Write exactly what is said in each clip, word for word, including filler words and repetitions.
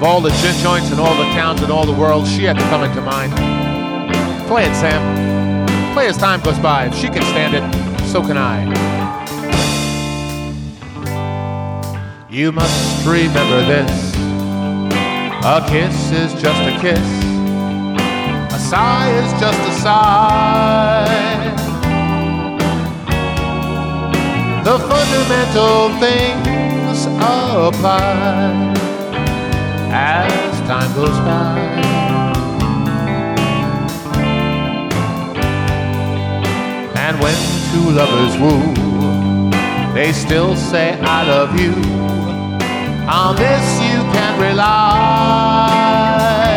Of all the gin joints in all the towns in all the world, she had to come into mind. Play it, Sam. Play as time goes by. If she can stand it, so can I. You must remember this. A kiss is just a kiss. A sigh is just a sigh. The fundamental things apply as time goes by. And when two lovers woo, they still say I love you. On this you can rely.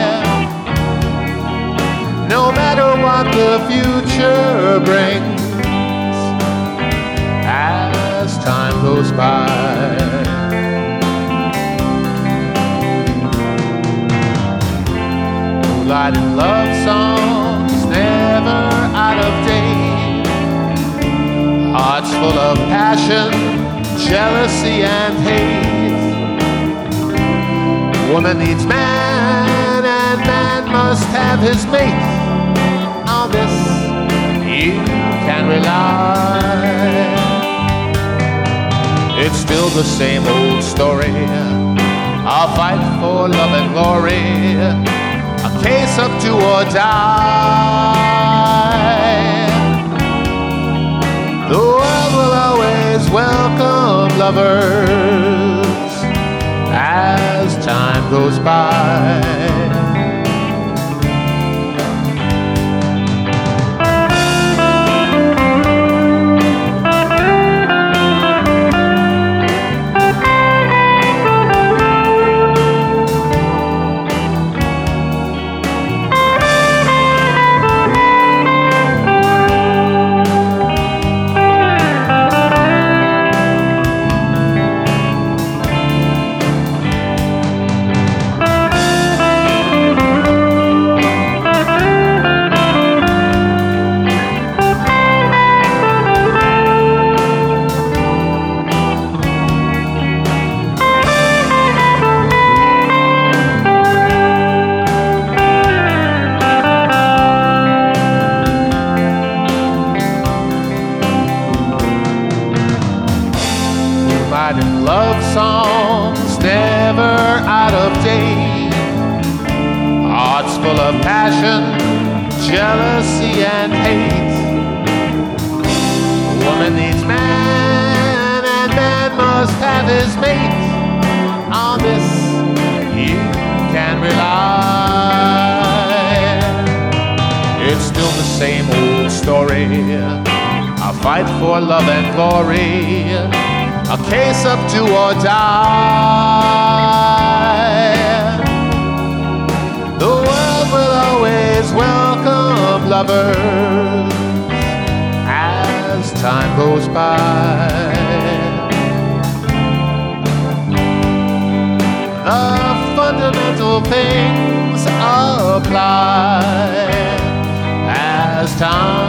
No matter what the future brings as time goes by. Moonlight and love songs never out of date. Hearts full of passion, jealousy and hate. Woman needs man and man must have his mate. On this you can rely. It's still the same old story, a fight for love and glory, a case of do or die. The world will always welcome lovers as time goes by. And love songs never out of date. Hearts full of passion, jealousy and hate. Woman needs man and man must have his mate. On this you can rely. It's still the same old story, a fight for love and glory, a case of do or die. The world will always welcome lovers as time goes by. The fundamental things apply as time